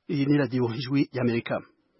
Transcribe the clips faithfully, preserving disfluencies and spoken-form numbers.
Iyi ni radiyo ijwi y'Amerika.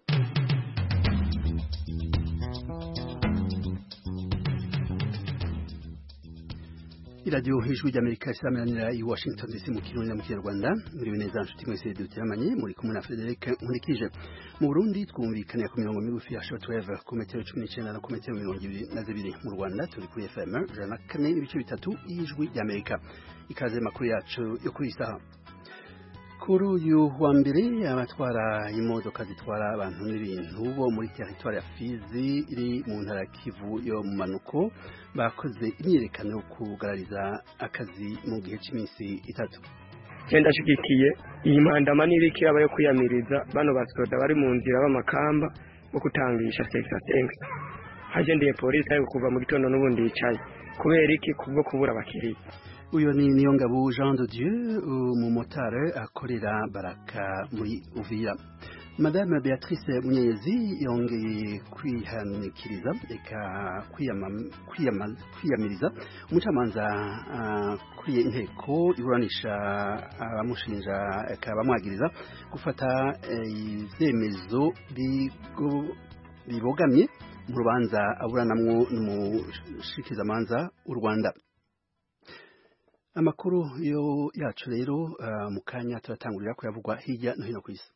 iradiyo ijwi ry'Amerika isameranira i Washington D C mu kirundi na mu kinyarwanda. Muri neza nshuti mwese duteramanye muri kumwe na Frederic Nkurikije. Mu Burundi twumvikana ku mirongo migufi ya shortwave ku metero cumi n'icenda na ku metero mirongo ibiri na zibiri. Mu Rwanda turi kuri F M ijana na kane n'ibice bitatu y'ijwi ry'Amerika. Ikaze makuru yacu yo kuri isaha. Kuri uyu wa mbere abatwara imodoka zitwara abantu n'ibintu bo muri territoire ya Fizi iri mu ntara Kivu yo mu manuko bakoze imyerekano yo kugarariza akazi mu gihe cy'iminsi itatu. Genda shigikiye iyi mandama n'ibikira bayo kwiyamiriza bano basoda bari mu nzira b'amakamba bo kutangisha seksa seksa. Hagendeye polisi ayo kuva mu gitondo n'ubundi yicaye kubera iki kubwo kubura abakiriya. Uyo ni Niyongabo Jean de Dieu umumotari akorera Baraka muri Uvira. Madame Beatrice Munyezi yongeye kwihanikiriza eka kwiyamiriza umucamanza kuriye inteko iburanisha abamushinja eka bamwagiriza gufata ivyemezo bibogamye mu rubanza aburanamwo n'umushikizamanza w'u Rwanda. Amakuru yo yacu rero uh, mu kanya turatangurira ko yavugwa hirya no hino ku isi.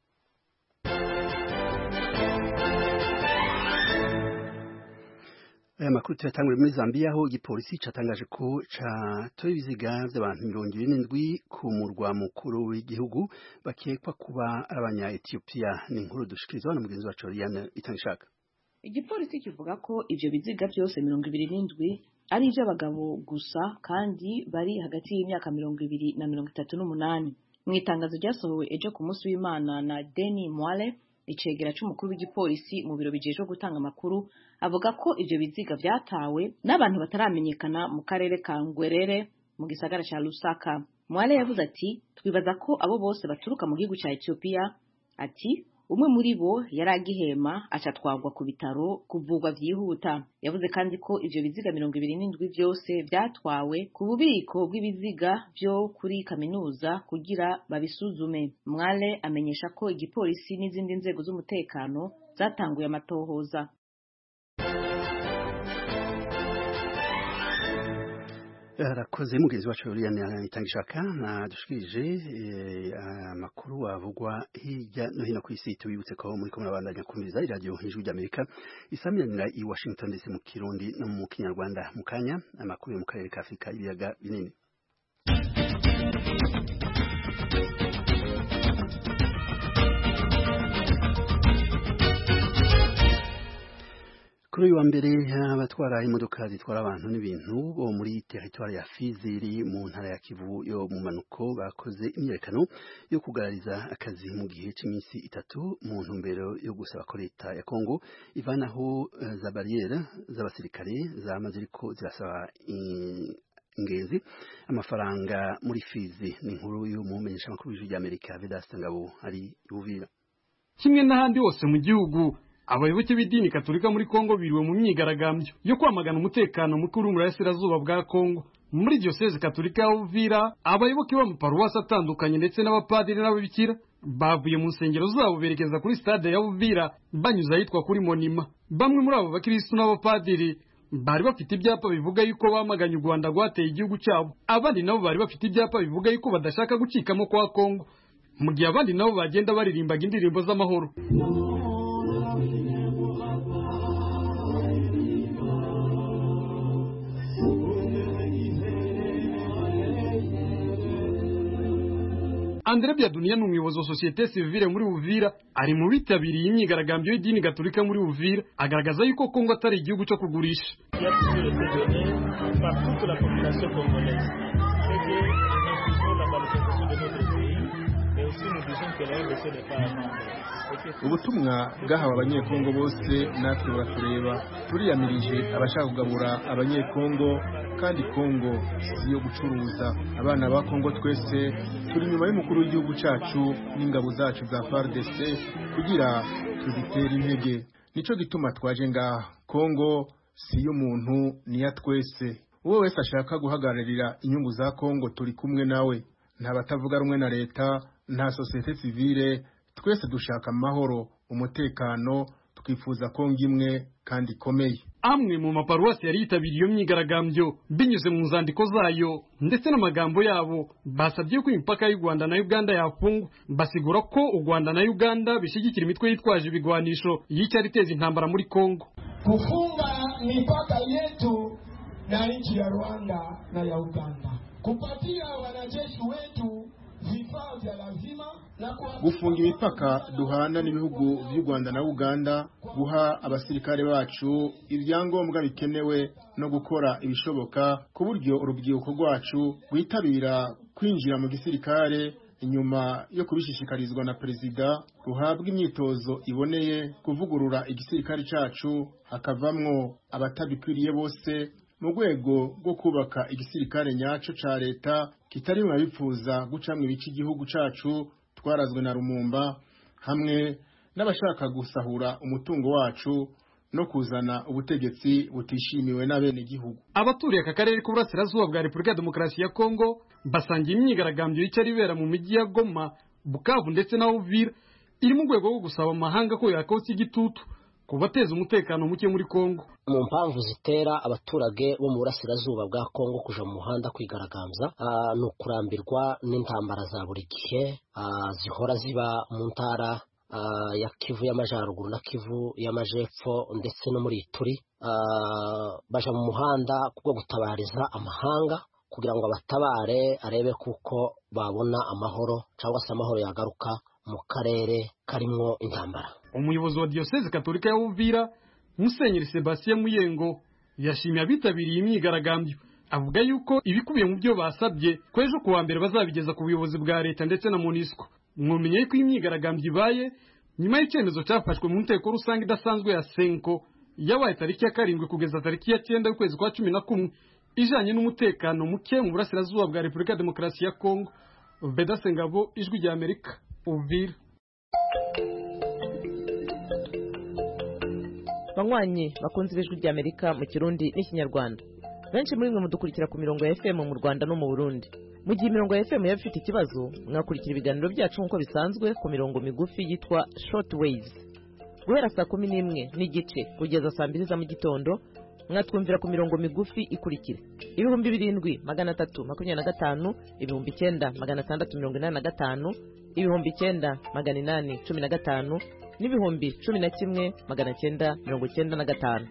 Aya makuru turatangurira muri Zambia aho igipolisi catangaje ko catoye ibiziga by'abantu mirongo ibiri n'indwi ku murwa mukuru w'igihugu bakekwa kuba abanya Ethiopia. Ni inkuru dushikirizwa na mugenzi wacu Liliane Itangishaka. Igipolisi kivuga ko ivyo biziga byose mirongo ibiri n'indwi ari iby'abagabo gusa kandi bari hagati y'imyaka mirongo ibiri na mirongo itatu n'umunani. Mu itangazo ryasohowe ejo ku munsi w'Imana na Deni Mwale, icegera c'umukuru w'igipolisi mu biro bijejwe gutanga amakuru, avuga ko ivyo biziga vyatawe n'abantu bataramenyekana mu karere ka Ngwerere mu gisagara ca Lusaka. Mwale yavuze ati twibaza ko abo bose baturuka mu gihugu ca Ethiopia. Ati umwe muri bo yaragihema acatwagwa ku bitaro kuvugwa vyihuta. Yavuze kandi ko ivyo biziga mirongo ibiri n'indwi byose vyatwawe ku bubiko bw'ibiziga byo kuri kaminuza kugira babisuzume. Mwale amenyesha ko igipolisi n'izindi nzego z'umutekano zatanguye amatohoza. Arakoze mugenzi wacu Liliane Itangishaka na dushikije amakuru e, avugwa hirya no hino ku isi. Tubibutse ko muri kumwe n'abandanya kumviriza iradiyo ijwi ry'Amerika isamirana i Washington D C mu Kirundi no mu Kinyarwanda. Mu kanya amakuru yo mu karere ka Afrika ibiyaga binini. Kuri uyu wa mbere abatwara imodoka zitwara abantu n'ibintu bo muri territoire ya Fizi iri mu ntara ya Kivu yo mu manuko bakoze imyerekano yo kugarariza akazi mu gihe cy'iminsi itatu mu ntumbero yo gusaba ko leta ya Kongo ivanaho uh, za barriere z'abasirikare zamaze ariko zirasaba ingenzi amafaranga muri Fizi. Ni inkuru y'umumenyesha makuru w'ijwi ry'Amerika Vedaste Ngabo ari Uvira. Kimwe n'ahandi hose mu gihugu abayoboke b'idini Katolika muri Kongo biriwe mu myigaragambyo yo kwamagana umutekano mukuru mu burasirazuba bwa Kongo. Muri diocese Katolika ya Uvira abayoboke b'amaparuwasi atandukanye ndetse n'abapadiri n'ababikira bavuye mu nsengero zabo berekeza kuri stade ya Uvira banyuze ahitwa kuri Monima. Bamwe muri abo bakristo n'abapadiri bari bafite ibyapa bivuga yuko bamaganye u Rwanda rwateye igihugu cyabo. Abandi nabo bari bafite ibyapa bivuga yuko badashaka gucikamo kwa Kongo, mu gihe abandi nabo bagenda baririmbaga indirimbo z'amahoro. Andre Biadunia n'umuyobozi wa societe civile muri Uvira ari mu bitabiriye imyigaragambyo y'idini Gatolika muri Uvira agaragaza yuko Kongo atari igihugu cyo kugurisha. Ubutumwa bwahawe abanyekongo bose natwe buratureba. Turiyamirije abashaka kugabura abanyekongo kandi Kongo si yo gucuruza. Abana ba Kongo twese turi nyuma y'umukuru w'igihugu cacu n'ingabo zacu za F A R D C kugira tuzitere intege. Nico gituma twaje ngaha. Kongo si y'umuntu ni ya twese. Uwo wese ashaka guhagararira inyungu za Kongo turi kumwe nawe. Nta batavuga rumwe na leta, nta societe civile twese dushaka amahoro umutekano twifuza Kongo imwe kandi ikomeye. Amwe mu maparuwasi yari yitabiriye iyo myigaragambyo binyuze mu nzandiko zayo ndetse n'amagambo yabo basabye ko imipaka y'u Rwanda na Uganda yafungwa, basigura ko u Rwanda na Uganda bishigikira imitwe yitwaje ibigwanisho yicyari teza intambara muri Kongo. Kufunga mipaka yetu na nchi ya Rwanda na ya Uganda, kupatia wanajeshi wetu vifaa vya lazima na gufunga imipaka duhana n'ibihugu by'u Rwanda na Uganda, guha abasirikare bacu ibyangombwa bikenewe no gukora ibishoboka ku buryo urubyiruko rwacu rwitabira kwinjira mu gisirikare inyuma yo kubishishikarizwa na perezida, ruhabwa imyitozo iboneye kuvugurura igisirikare cacu hakavamwo abatabikwiriye bose mu rwego rwo kubaka igisirikare nyaco ca leta kitari mu bifuza gucamwe ibice igihugu cacu twarazwe na Rumumba, hamwe n'abashaka gusahura umutungo wacu no kuzana ubutegetsi butishimiwe n'abene gihugu. Abaturiye aka karere k'uburasirazuba bwa Repubulika ya Demokarasi ya Kongo basangiye imyigaragambyo y'icari ibera mu mijyi ya Goma, Bukavu ndetse na Uvira iri mu rwego rwo gusaba amahanga ko yakotsa igitutu kubateza umutekano muke muri Kongo. Mu mpamvu zitera abaturage bo mu burasirazuba bwa Kongo kuja mu muhanda kwigaragambya no kurambirwa n'intambara za buri gihe zihora ziba mu ntara Uh, ya Kivu y'Amajyaruguru na Kivu y'Amajepfo ndetse no muri Ituri, uh, baja mu muhanda kubwo gutabariza amahanga kugira ngo abatabare arebe kuko babona amahoro cyangwa se amahoro yagaruka mu karere karimwo intambara. Umuyobozi wa Diocese Katolika ya Uvira Musenyeri Sebastien Muyengo yashimye abitabiriye imyigaragambyo, avuga yuko ibikubiye mu byo basabye kwejo kuwa mbere bazabigeza ku buyobozi bwa leta ndetse na MONUSCO. Mwumenye ko imyigaragambyo ibaye nyuma y'icyemezo cyafashwe mu nteko rusange idasanzwe ya Senko yabaye tariki ya karindwi kugeza tariki ya cyenda y'ukwezi kwa cumi na kumwe ijanye n'umutekano muke mu burasirazuba bwa Repubulika ya Demokarasi ya Kongo. Beda Sengabo, Ijwi rya Amerika, Uvira. Banywanyi bakunze Ijwi rya Amerika mu Kirundi n'Ikinyarwanda, benshi muri mwe mudukurikira ku mirongo ya F M mu Rwanda no mu Burundi. Mu gihe imirongo ya F M yaba ifite ikibazo, mwakurikira ibiganiro byacu nk'uko bisanzwe ku mirongo migufi yitwa short waves. Guhera saa kumi n'imwe n'igice kugeza saa mbiri za mu gitondo, mwatwumvira ku mirongo migufi ikurikira: ibihumbi birindwi magana atatu makumyabiri na gatanu, ibihumbi icyenda magana atandatu mirongo inani na gatanu, ibihumbi icyenda magana inani cumi na gatanu, n'ibihumbi cumi na kimwe magana cyenda mirongo cyenda na gatanu.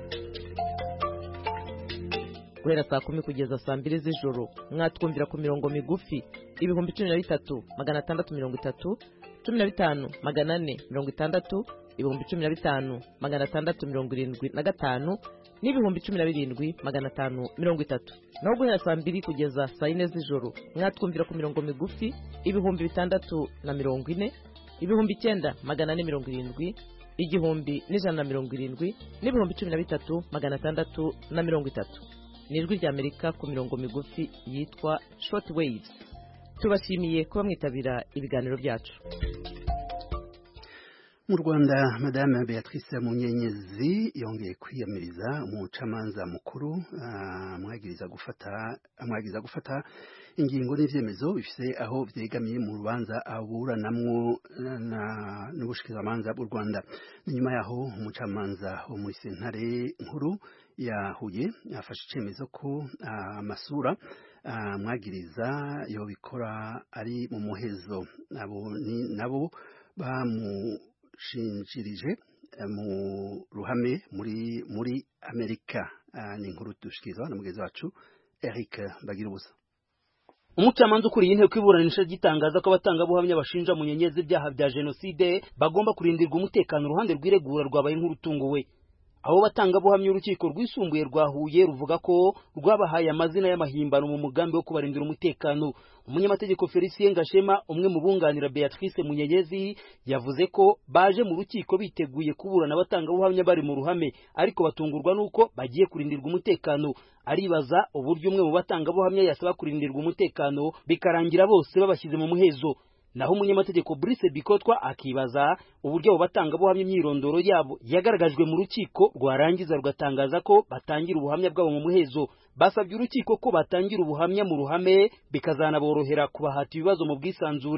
Guhera saa kumi kugeza saa mbiri z'ijoro, mwatwumvira ku mirongo migufi ibihumbi cumi na bitatu magana atandatu mirongo itatu, cumi na bitanu magana ane mirongo itandatu, ibihumbi cumi na bitanu magana atandatu mirongo irindwi na gatanu, n'ibihumbi cumi na birindwi magana atanu mirongo itatu. Naho guhera saa mbiri kugeza saa yine z'ijoro, mwatwumvira ku mirongo migufi ibihumbi bitandatu na mirongo ine, ibihumbi icyenda magana ane mirongo irindwi, igihumbi n'ijana na mirongo irindwi, n'ibihumbi cumi na bitatu magana atandatu na mirongo itatu. Ni Ijwi rya Amerika ku mirongo migufi yitwa short waves. Tubashimiye kuba mwitabira ibiganiro byacu. Mu Rwanda, Madame Beatrice Munyenyezi yongeye kwiyamiriza umucamanza mukuru amwagiriza gufata amwagiriza gufata ingingo n'ivyemezo bifise aho vyegamiye mu rubanza aburanamwo n'ubushikiramanza bw'u Rwanda. Nyuma yaho umucamanza wo muri sentare nkuru ya Huye yafashe icemezo ko amasura amwagiriza yo bikora ari mu muhezo. Nabo ni nabo bamu shinjirije mu ruhame muri muri Amerika. Ni inkuru dushikizwa na mugenzi wacu Eric Bagirubusa. Umucamanza ukuriye inteko iburanisha gitangaza ko abatangabuhamya bashinja Munyenyezi ibyaha bya jenoside bagomba kurindirwa umutekano uruhande rw'iregura rwabaye nk'urutunguwe. Abo batangabuhamya urukiko rwisumbuye rwa Huye ruvuga ko rwabahaye amazina y'amahimbano mu mugambi wo kubarindira umutekano. Umunyamategeko Felicien Gashema, umwe mu bunganira Beatrice Munyenyezi, yavuze ko baje mu rukiko biteguye kuburana abatangabuhamya bari mu ruhame, ariko batungurwa nuko bagiye kurindirwa umutekano. Aribaza uburyo umwe mu batangabuhamya yasaba kurindirwa umutekano bikarangira bose babashyize mu muhezo. Naho umunyamategeko Brice Bikotwa akibaza uburyo abo batangabuhamya imyirondoro yabo yagaragajwe mu rukiko rwarangiza rugatangaza ko batangira ubuhamya bwabo mu muhezo. Basabye urukiko ko batangira ubuhamya mu ruhame bikazanaborohera kubahata ibibazo mu bwisanzure.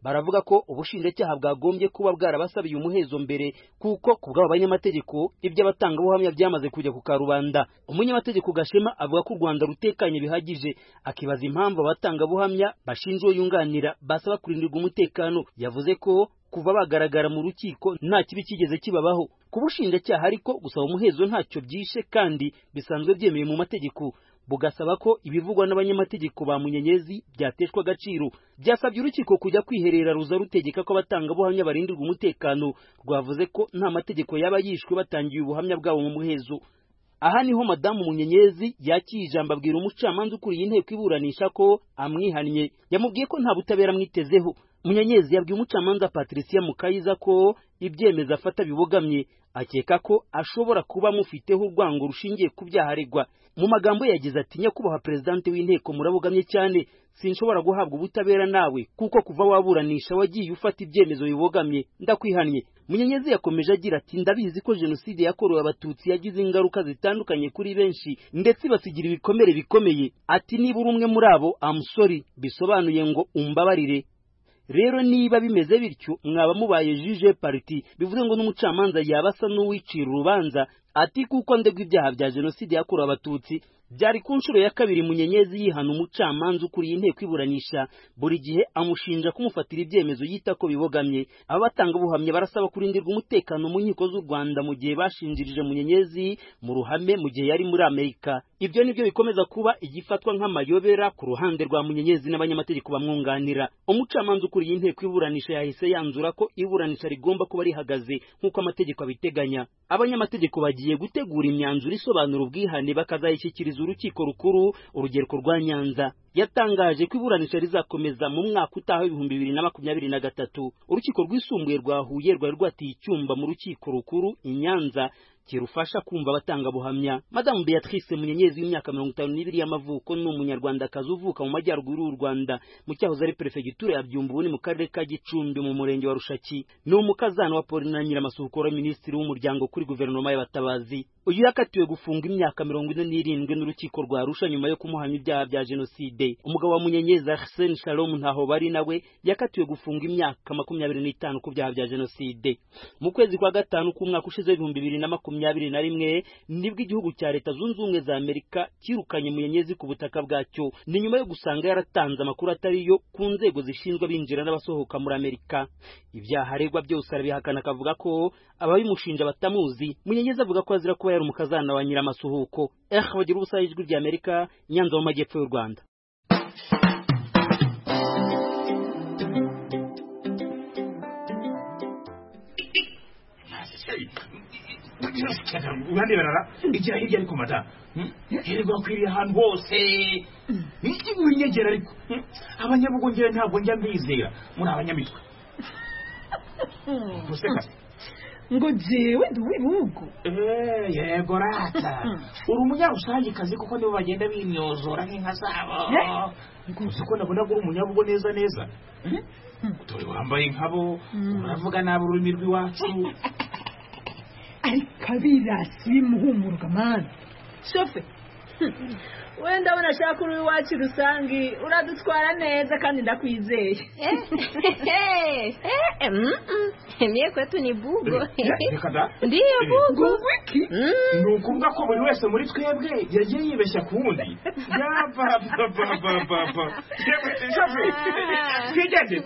baravuga ko ubushinjacyaha bwagombye kuba bwarabasabiye umuhezo mbere kuko ku bw'abo banyamategeko iby'abatangabuhamya byamaze kujya ku karubanda. Umunyamategeko Gashema avuga ko u Rwanda rutekanye bihagije, akibaza impamvu abatangabuhamya bashinjwa yunganira basaba kurindirwa umutekano. Yavuze ko kuva bagaragara mu rukiko nta kibi kigeze kibabaho. Ku bushinjacyaha ariko gusaba umuhezo ntacyo byishe kandi bisanzwe byemewe mu mategeko, bugasaba ko ibivugwa n'abanyamategeko ba Munyenyezi byateshwa agaciro. Byasabye urukiko kujya kwiherera ruza rutegeka ko abatangabuhamya barindirwa umutekano. Rwavuze ko nta mategeko yaba yishwe batangiye ubuhamya bwabo mu muhezo. Aha niho Madamu Munyenyezi yakiye ijambo abwira umucamanza ukuriye inteko iburanisha ko amwihannye. Yamubwiye ko nta butabera amwitezeho. Munyenyezi yabwiye umucamanza Patricia Mukayiza ko ibyemeza afata bibogamye, akeka ko ashobora kuba amufiteho urwango rushingiye ku byaha aregwa. Mu magambo yagize ati, nyakubahwa Presidente w'inteko murabogamye cyane, sinshobora guhabwa ubutabera nawe kuko kuva waburanisha wagiye ufata ibyemezo bibogamye, ndakwihannye. Munyenyezi yakomeje agira ati, ndabizi ko jenoside yakorewe abatutsi yagize ingaruka zitandukanye kuri benshi ndetse basigira ibikomere bikomeye. Ati, niba uri umwe muri abo, I'm sorry, bisobanuye ngo umbabarire. Rero niba bimeze bityo mwaba mubaye juge parti, bivuze ngo n'umucamanza yabasa n'uwicira urubanza. Ati, kuko ndegwa ibyaha bya jenoside yakorewe abatutsi. Byari ku nshuro ya kabiri Munyenyezi yihana umucamanza ukuriye inteko iburanisha, buri gihe amushinja kumufatira ibyemezo yita ko bibogamye. Abatangabuhamya barasaba kurindirwa umutekano mu nkiko z'u Rwanda mu gihe bashinjirije Munyenyezi mu ruhame mu gihe yari muri Amerika. Ibyo nibyo bikomeza kuba igifatwa nk'amayobera ku ruhande rwa Munyenyezi n'abanyamategeko bamwunganira. Umucamanza ukuriye inteko iburanisha yahise yanzura ko iburanisha rigomba kuba rihagaze nk'uko amategeko abiteganya. Abanyamategeko bagiye gutegura imyanzuro isobanura ubwihane bakazayishyikiriza urukiko rukuru urugereko rwa Nyanza. Yatangaje ko iburanisha rizakomeza mu mwaka utaha ibihumbi bibiri na makumyabiri na gatatu. Urukiko rwisumbuye rwa Huye rwari rwatiye icyumba mu rukiko rukuru i Nyanza kirufasha kumva abatangabuhamya. Madamu Beatrice Munyenyezi w'imyaka mirongo itanu n'ibiri y'amavuko ni umunyarwandakazi uvuka mu majyaruguru y'u Rwanda mu cyahoze ari perefegitura ya Byumba ni mu karere ka Gicumbi mu murenge wa Rushaki. Ni umukazana wa Paulina Nyiramasuhuko, minisitiri w'umuryango kuri guverinoma y'abatabazi. Uyu yakatiwe gufunga imyaka mirongo ine n'irindwi n'urukiko rwa Arusha nyuma yo kumuhamya ibyaha bya jenoside. Umugabo wa Munyenyezi Arsene Shalom ntaho bari nawe yakatiwe gufunga imyaka makumyabiri n'itanu ku byaha bya jenoside. Mu kwezi kwa gatanu k'umwaka ushize ibihumbi bibiri na makumyabiri na rimwe nibwo igihugu cya Leta Zunze Ubumwe za Amerika kirukanye Munyenyezi ku butaka bwacyo, ni nyuma yo gusanga yaratanze amakuru atari yo ku nzego zishinzwe binjira n'abasohoka muri Amerika. Ibyaha aregwa byose arabihakana, akavuga ko ababimushinja batamuzi. Munyenyezi avuga ko azira kuba yari umukazana wa Nyiramasuhuko. Eh, bagira ubusa ijwi rya Amerika, Nyanza mu majyepfo y'u Rwanda. Urande barara igira hirya ariko mata herego kwiriye ahantu hose niki munyegera ariko abanyabugo ngere ntabwo njya mbizera muri abanyamitwe useka ngo jewe nduwibugo eh yego rata uri umunyarusangi kazi kuko nibo bagenda bimyozora nk'inka zabo kuko nabona ko uri umunyabugo neza neza dore wambaye nkabo uravuga nabo ururimi rw'iwacu. ariko abirasi bimuhumuruka mani shofe wenda abona ashaka uri iwacu rusangi uradutwara neza kandi ndakwizeye. Mie kwetu ni bugo. Ndiyo bugo. Wiki ni ukuvuga ko buri wese muri twebwe yagiye yibeshya ku wundi. Yapapapapapa shofe twigeze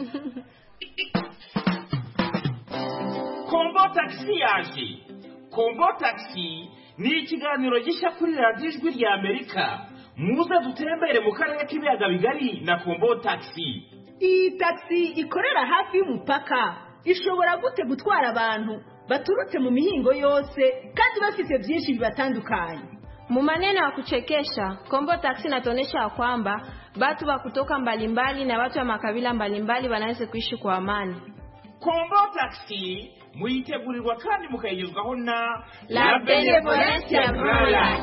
Kombo taxi yaje. Kombo taxi ni ikiganiro gishya kuri radiyo ijwi rya Amerika. Muze dutembere mu karere k'ibiyaga bigari na Kombo taxi. Iyi taxi ikorera hafi y'umupaka ishobora gute gutwara abantu baturutse mu mihingo yose kandi bafite byinshi bibatandukanye. Mu maneno ya kuchekesha, Kombo taxi inatuonyesha kwamba watu wa kutoka mbalimbali na watu wa makabila mbalimbali wanaweza kuishi kwa amani. Kombo taxi muyitegurirwa kandi mukayigezwaho na La Benevolencia Royal.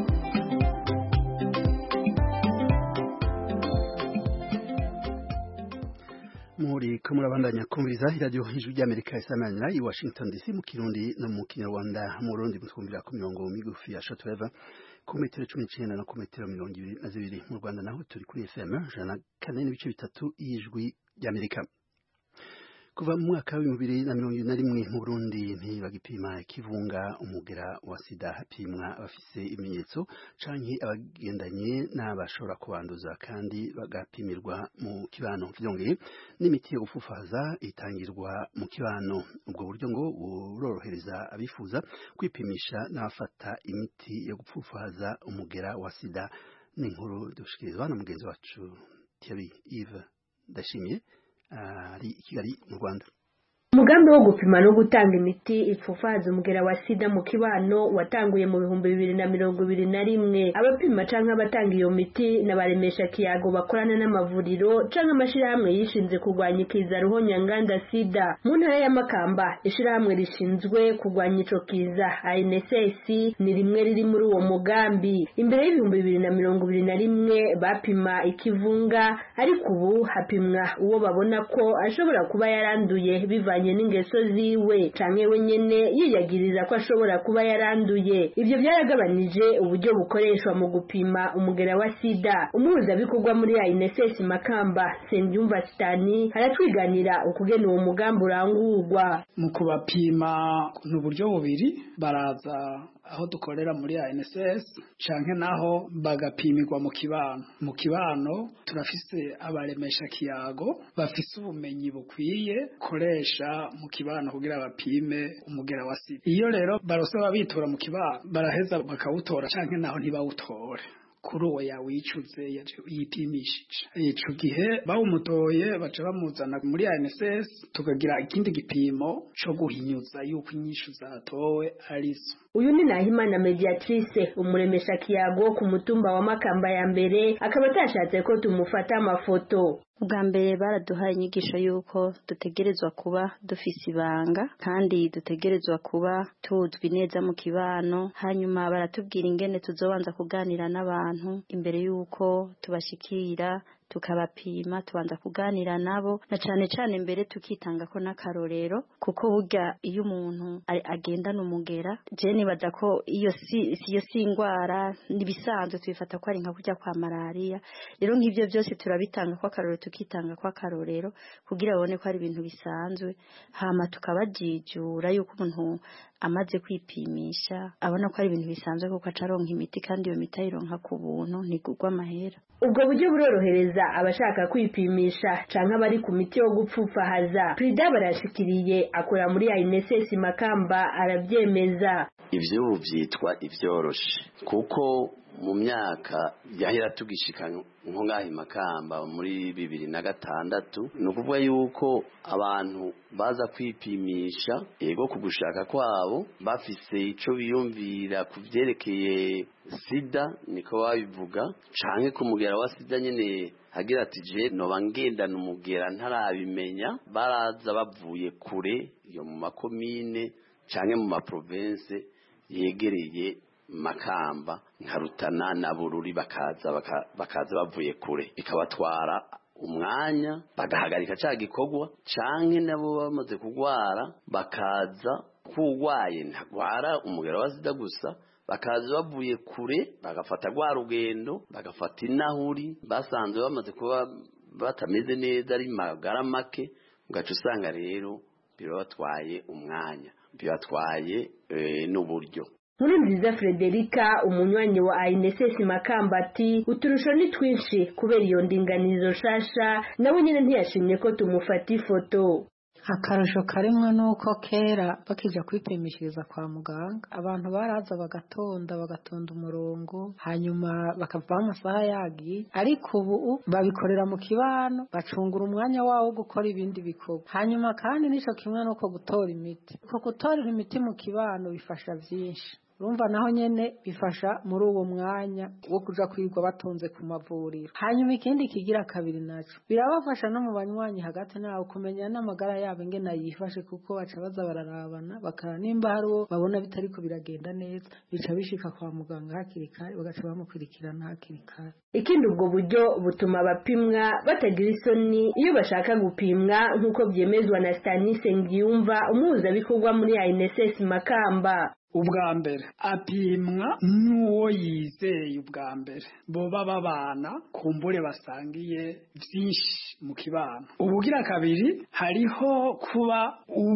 muri kamurabandanya kumviriza radio hijwi rya Amerika isamanira i Washington D C mu Kirundi no mu Kinyarwanda. Mu Burundi mutwumvira ku mirongo migufi ya shortwave ku metero cumi n'icenda no ku metero mirongo ibiri na zibiri. Mu Rwanda naho turi kuri F M ijana na kane n'ibice bitatu y'ijwi rya Amerika. kuva mu mwaka w'ibihumbi bibiri na mirongo ibiri na rimwe mu Burundi ntibagipima ikivunga umugera wa sida, hapimwa abafise ibimenyetso canke abagendanye n'abashobora kubanduza kandi bagapimirwa mu kibano. Vyongeye n'imiti yo gufufaza itangirwa mu kibano. Ubwo buryo ngo burorohereza abifuza kwipimisha n'abafata imiti yo gupfufaza umugera wa sida. Ni inkuru dushikirizwa na mugenzi wacu Thierry Yves Ndashimiye ari i Kigali mu Rwanda. Umugambi wo gupima no gutanga imiti ipfufaza umugera wa sida mu kibano watanguye mu bihumbi bibiri na mirongo ibiri na rimwe. Abapima canke abatanga iyo miti n'abaremesha kiyago bakorana n'amavuriro canke amashirahamwe yishinze kurwanya ikiza ruhonyanganda sida. Mu ntara ya Makamba ishirahamwe rishinzwe kurwanya ico kiza A N S S ni rimwe riri muri uwo mugambi. Imbere y'ibihumbi bibiri na mirongo ibiri na rimwe bapima ikivunga, ariko ubu hapimwa uwo babona ko ashobora kuba yaranduye bivanye n'ingeso ziwe canke we nyene yiyagiriza ko ashobora kuba yaranduye. Ivyo byaragabanije uburyo bukoreshwa mu gupima umugera wa sida. Umuhuza bikorwa muri A N S S Makamba Sengyumva Stani haratwiganira ukugena uwo mugambi urangurwa. Mu kubapima n'uburyo bubiri, baraza aho dukorera muri A N S S canke naho bagapimirwa mu kibano. Mu kibano turafise abaremesha kiyago bafise ubumenyi bukwiye koresha mu kibano kugira bapime umugera wa sida. Iyo rero barosaba bitora mu kibano baraheza bakawutora canke naho ntibawutore kuri uwo yawicuze yipimishije. Ico gihe bawumutoye baca bamuzana muri A N S S tukagira ikindi gipimo co guhinyuza yuko inyishu zatowe arizo. Uyu ni Nahimana Mediatrice umuremesha kiyago ku mutumba wa Makamba ya mbere, akaba atashatse ko tumufata amafoto. Ubwa mbere baraduhaye inyigisho yuko dutegerezwa kuba dufise ibanga kandi dutegerezwa kuba tuzwi neza mu kibano. Hanyuma baratubwira ingene tuzobanza kuganira n'abantu imbere yuko tubashikira tukabapima, tubanza kuganira nabo na cane cane mbere tukitanga ko n'akarorero, kuko burya iyo umuntu agenda n'umugera, je nibaza ko iyo si iyo singwara nibisanzwe twifata ko ari nka kurya kwa malaria. Rero nk'ivyo byose turabitanga ko akarorero, tukitanga ko akarorero kugira babone ko ari ibintu bisanzwe, hama tukabajijura yuko umuntu amaze kwipimisha abona ko ari ibintu bisanzwe kuko acaronka imiti kandi iyo miti ayironka ku buntu ntigurwa amahera. Ubwo buryo burorohereza abashaka kwipimisha canke abari ku miti yo gupfufahaza. Prida barashikiriye akora muri A N S S Makamba arabyemeza. Ivyo byitwa ivyoroshe kuko mu myaka yahera tugishika nko ngahi Makamba muri bibiri na gatandatu nukuvuga yuko abantu baza kwipimisha ego kugushaka kwabo bafise ico biyumvira kuvyerekeye sida, niko babivuga, canke kumugera wa sida nyene hagira ati je noba ngendana umugera ntarabimenya. Baraza bavuye kure yo mu makomine canke mu maprovince yegereye Makamba nka Rutana na Bururi, bakaza baka, bakaza bavuye kure, ikabatwara umwanya bagahagarika ca gikorwa, canke nabo bamaze kugwara bakaza kugwaye ntagwara umugera wa sida gusa, bakaza bavuye kure bagafata gwa rugendo bagafata inahuri basanzwe bamaze kuba batameze neza ari magara make, ugaca usanga rero bibatwaye umwanya, bibatwaye e, n'uburyo. Muri nziza Frederica umunywanyi wa A N S S Makamba ati uturusho ni twinshi kubera iyo ndinganizo shasha, nawe nyene ntiyashimye ko tumufata ifoto. Akarusho karimwe nuko kera bakija kwipimishiriza kwa muganga abantu baraza bagatonda bagatonda umurongo hanyuma bakava amasaha yagiye, ariko ubu babikorera mu kibano bacungura umwanya wawo gukora ibindi bikorwa. Hanyuma kandi nico kimwe nuko gutora imiti, ko gutora imiti mu kibano bifasha vyinshi. Urumva naho nyene bifasha muri uwo mwanya wo kuja kwirwa batonze ku mavuriro. Hanyuma ikindi kigira kabiri naco birabafasha no mu banywanyi hagati nawo kumenya n'amagara yabo ingene yifashe, kuko baca baza bararabana bakara nimba hariwo babona bitariko biragenda neza bica bishika kwa muganga hakiri kare bagaca bamukurikirana hakiri kare. Ikindi ubwo buryo butuma bapimwa batagira isoni iyo bashaka gupimwa, nkuko byemezwa na Stanis Ngiyumva umuhuza bikorwa muri A N S S Makamba. ubwa mbere apimwa n'uwo yizeye ubwa mbere boba babana kumbure basangiye byinshi mu kibano. Ubugira kabiri hariho kuba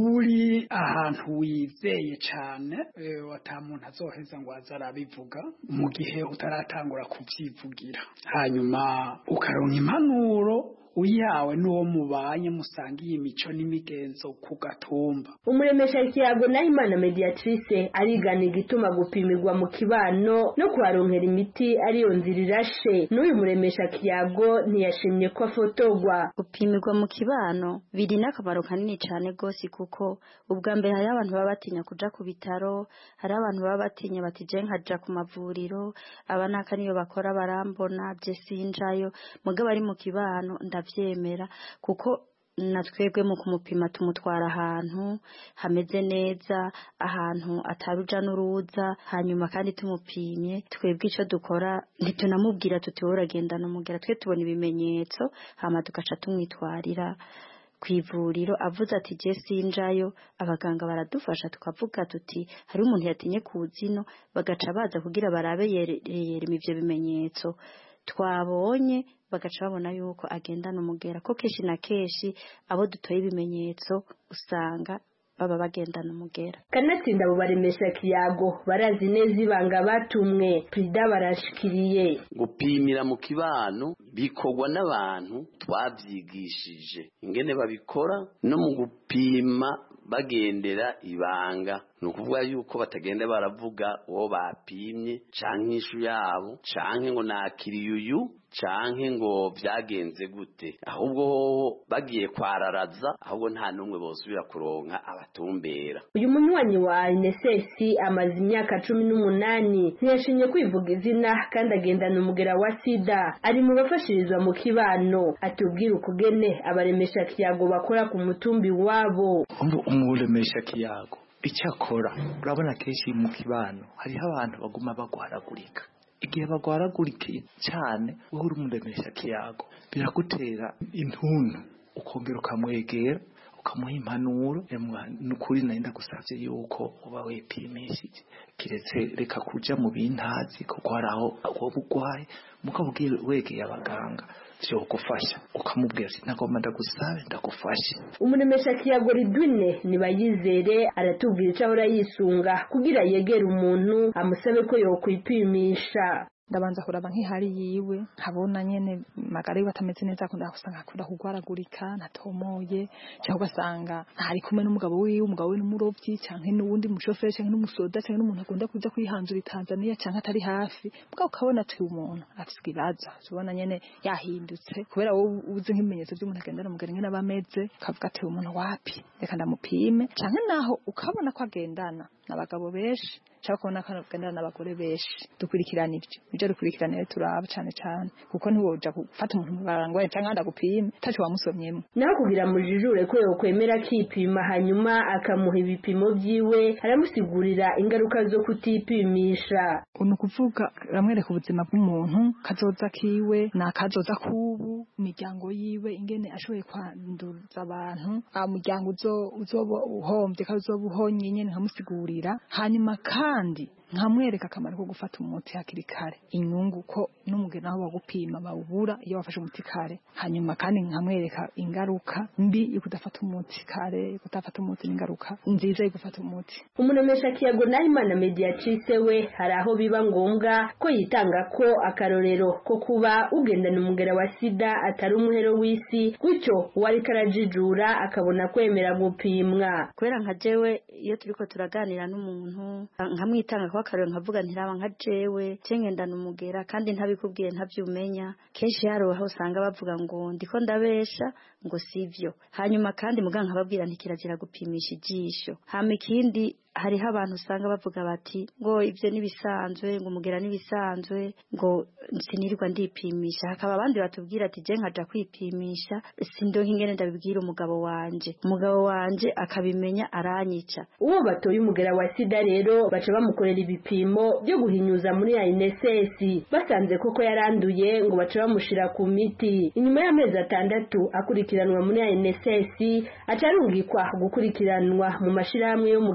uri ahantu wizeye cyane e, wata muntu azoheza ngo azarabivuga mu gihe utaratangura kubyivugira, hanyuma ukaronka impanuro uyawe n'uwo mubanye musangiye imico n'imigenzo ku gatumba. Umuremesha kiyago Nahimana Mediatrice arigana igituma gupimirwa mu kibano no kuharonkera imiti ariyo nzira irashe. N'uyu muremesha kiyago ntiyashimye ko afotogwa. Gupimirwa mu kibano biri n'akamaro kanini cyane gose, kuko ubwa mbere hari abantu baba batinya kuja ku bitaro, hari abantu baba batinya bati je nkaja ku mavuriro, abanaka niyo bakora barambona bye sinjayo, mugabo ari mu kibano ndavyemera kuko natwebwe mu kumupima tumutwara ahantu hameze neza, ahantu ataruja n'uruza, hanyuma kandi tumupimye twebwe ico dukora ntitunamubwira tuti uragendana umugera, twe tubona ibimenyetso hama tugaca tumwitwarira kwivuriro. Avuze ati je sinjayo, abaganga baradufasha tukavuga tuti hari umuntu yatinye kuzino, bagaca baza kugira barabe yereye ivyo bimenyetso twabonye, bagaca babona yuko agendana umugera. Ko keshi na keshi abo dutoye ibimenyetso usanga baba bagendana umugera. Kanatsinda abo baremesha kiyago barazi neza ibanga batumwe. Prida barashikiriye gupimira mu kibano bikorwa n'abantu twavyigishije ingene babikora, no mu gupima bagendera ibanga, nukuvuga yuko batagenda baravuga uwo bapimye canke ishu yabo canke ngo nakiriyuyu canke ngo vyagenze gute, ahubwo bagiye kwararaza, ahubwo nta numwe bosubira kuronka abatumbera. Uyu munywanyi wa N S S amaze imyaka cumi n'umunani ntiyashimye kwivuga izina kandi agendana umugera wa sida. Ari mu bafashirizwa mu kibano, atubwira ukugene abaremesha kiyago bakora ku mutumbi wabo. Umuremesha kiyago icyakora urabona kenshi mu kibano hariho abantu baguma bagwaragurika. Igihe bagwaragurikiye cyane wowe uri umuremesha kiyago biragutera intuntu, ukongera ukamwegera ukamuha impanuro. Nukuri nenda gusavye yuko uba wepimishije, kiretse reka kuja mu bintazi kuko haraho wowe ugwaye mukabwira wegeye abaganga cyo gufasha, ukamubwira ati nagomba ndagusabe ndagufashe. Umuremesha kiyago Ridwine Nibayizere aratubwira ico ahora yisunga kugira yegera umuntu amusabe ko yokwipimisha. Ndabanza kuraba nk'ihari yiwe, nkabona nyene magara yiwe atameze neza, akunda gusanga akunda kugwaragurika natomoye, cyangwa ugasanga ari kumwe n'umugabo wiwe, umugabo we n'umurovyi canke n'uwundi mushoferi canke n'umusoda canke n'umuntu akunda kuja kwihanzura Tanzania canke atari hafi, mugabo ukabona ati umuntu afise ikibazo, ubona nyene yahindutse kubera wowe uzi nk'ibimenyetso by'umuntu agendana umugera ngene abameze, ukavuga ati umuntu wapi reka ndamupime. Canke naho ukabona ko agendana n'abagabo benshi cyangwa kubona ko agendana n'abagore benshi, dukurikirana ivyo ibyo dukurikirana turaba cyane cyane, kuko ntiwoja gufata umuntu barangwaye cyangwa ndagupima tacho wamusomyemo. Naho kugira mujijure ko yokwemera kipima hanyuma akamuha ibipimo byiwe, aramusigurira ingaruka zo kutipimisha. Uno kuvuga ramwereka ubuzima bw'umuntu, kazoza kiwe na kazoza kubu, imiryango yiwe ingene ashoboye kwanduza abantu, umuryango uzo uzobo uhombye kazoba uhonye nyene nkamusigurira, hanyuma kandi nkamwereka akamaro ko gufata umuti hakiri kare, inyungu ko n'umugena aho bagupima bawubura iyo wafashe umuti kare, hanyuma kandi nkamwereka ingaruka mbi yo kudafata umuti kare, kudafata umuti n'ingaruka nziza yo gufata umuti. Umuremesha kiyago Nahimana Mediatrice we hari aho biba ngombwa ko yitanga ko akarorero ko kuba ugendana umugera wa sida atari umuhero w'isi, gutyo wari karajijura akabona kwemera gupimwa. Kubera nka jewe iyo turiko turaganira n'umuntu nkamwitanga ko akarorero nkavuga ntiraba nka jewe cengendana umugera kandi ntabikubwiye ntavyumenya, kenshi yaro aho usanga bavuga ngo ndiko ndabesha ngo sivyo, hanyuma kandi muganga ababwira ntikirazira gupimisha ijisho. Hama ikindi hariho abantu usanga bavuga bati ngo ivyo nibisanzwe, ngo umugera nibisanzwe, ngo sinirirwa ndipimisha. Hakaba abandi batubwira ati je nkaja kwipimisha sindonke ingene ndabibwira umugabo wanje, umugabo wanje akabimenya aranyica. Uwo batoye umugera wa sida rero baca bamukorera ibipimo byo guhinyuza muri N S S, basanze koko yaranduye ngo baca bamushira ku miti. Inyuma y'amezi atandatu akurikiranwa muri N S S acarungikwa gukurikiranwa mu mashirahamwe yo mu kibano.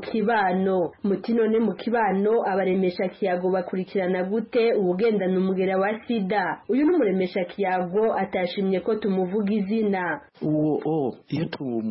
kibano muti none mu kibano abaremesha kiyago bakurikirana gute ubugendana umugera wa sida uyu n'umuremesha kiyago atashimye ko tumuvuga izina uwo o iyo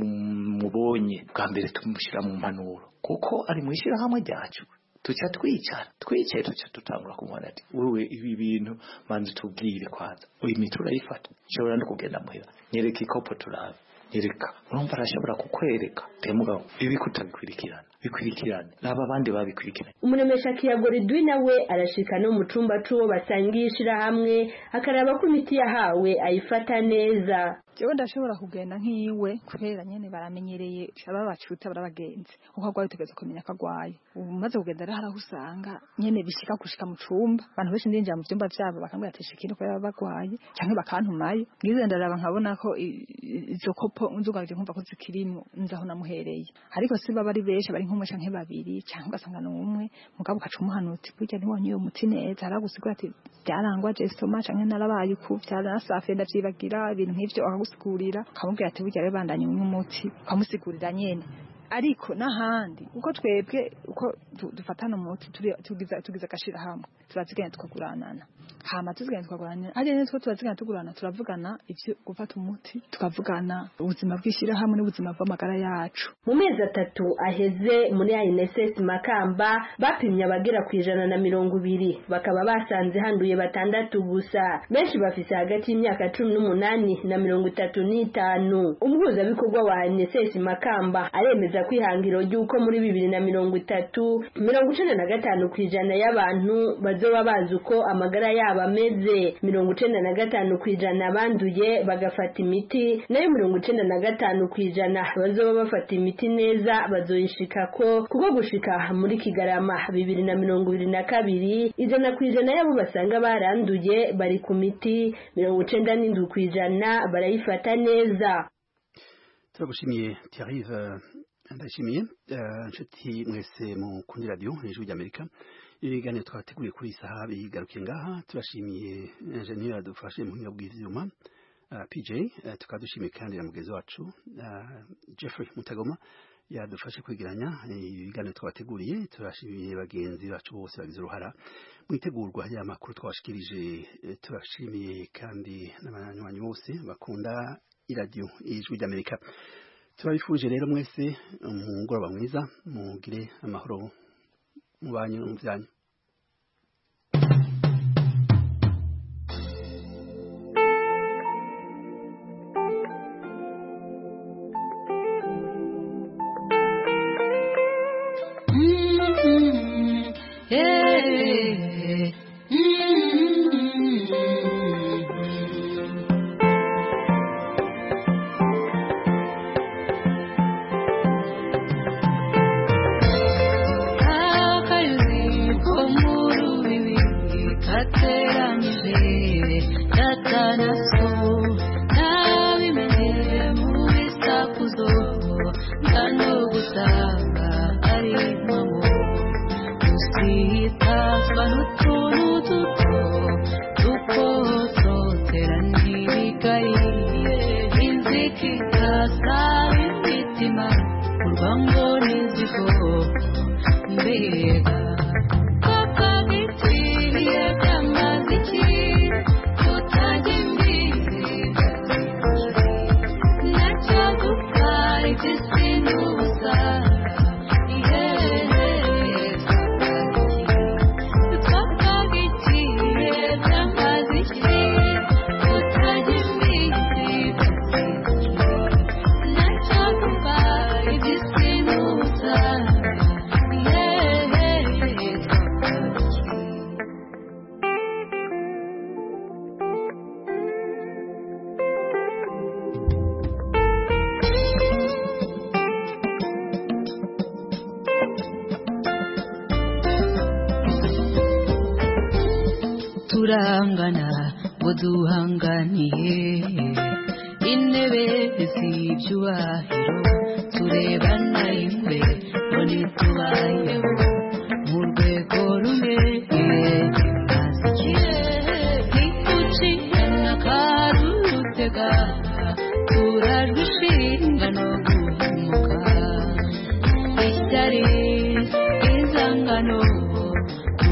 tumubonye bwa mbere tumushyira mu mpanuro kuko ari mu ishyirahamwe ryacu tuca twicara twicaye tuca tutangura kumubona ati wewe ibi bintu manzi tubwire kwanza uyu miti urayifata nshobora no kugenda muhira nyereka ikopo turabe nyereka urumva arashobora kukwereka temugabo ibi kutabikurikirana bikurikirane naba abandi babikurikirana umuremesha kiyago Ridwi nawe arashika no mu cumba c'uwo basangishira hamwe akaraba ko imiti yahawe ayifata neza jewe ndashobora kugenda nk'iwe kubera nyene baramenyereye aba bacuta barabagenzi uko agwaye tegeza kumenya kagwaye umaze kugenda ari haraho usanga nyene bishika kushika mu cumba abantu benshi ndinjira mu vyumba vyabo bakambwira ati shikino ko yaba bagwaye canke bakantumayo ngize ndaraba nkabona ko izo kopo nzugaje nkumva ko zikirimo nzaho namuhereye ariko siba bari benshi bari nk'umwe canke babiri canke ugasanga n'umwe mugabo ukacumuhanuti burya ntiwonye uyo muti neza aragusigura ati byarangwa jestoma canke narabaye ku byarasafe ndavyibagira ibintu nk'ivyo akagusigurira akamubwira ati burya rero bandanye umuti akamusigurira nyene ariko nahandi uko twebwe uko dufatana umuti tugiza tugiza gashira hamwe turazigenda tukaguranana hama tuzigenda tukaguranana ari nitwo turazigenda tugurana turavugana ivyo gufata umuti tukavugana ubuzima bwishira hamwe n'ubuzima bw'amagara yacu mu mezi atatu aheze muri I N S S Makamba bapimye abagera ku ijana na mirongo ibiri bakaba basanze handuye batandatu gusa benshi bafise hagati y'imyaka cumi n'umunani na mirongo itatu n'itanu umuhuza bikorwa wa I N S S Makamba aremeza kwihangiro ry'uko muri bibiri na mirongo itatu mirongo icenda na gatanu kwijana y'abantu bazoba bazi uko amagara yabo ameze mirongo icenda na gatanu kwijana banduye bagafata imiti nayo mirongo icenda na gatanu kwijana bazoba bafata imiti neza bazoyishikako kuko gushika muri Kigarama bibiri na mirongo ibiri na kabiri ijana kwijana y'abo basanga baranduye bari ku miti mirongo icenda n'indwi kwijana barayifata neza. Turagushimiye Thierry ndashimiye inshuti mwese mu kundi radio hejuru y'Amerika ibiganiro twateguye kuri saha bigarukiye ngaha turashimiye engineer adufashe mu buhinga bw'ivyuma P J tukadushimiye kandi na mugezi wacu Jeffrey Mutagoma yadufashe kwigiranya ibiganiro twateguriye turashimiye bagenzi bacu bose bagize uruhara mu itegurwa y'amakuru twashikirije turashimiye kandi n'abanywanyi bose bakunda iradio ijwi ry'Amerika turabifuje rero mwese umugoroba mwiza mugire amahoro mu banyu mu byanyu. turangana ngo duhanganiye intebe z'ibyubahiro turebana ingwe ngo ntitubayeho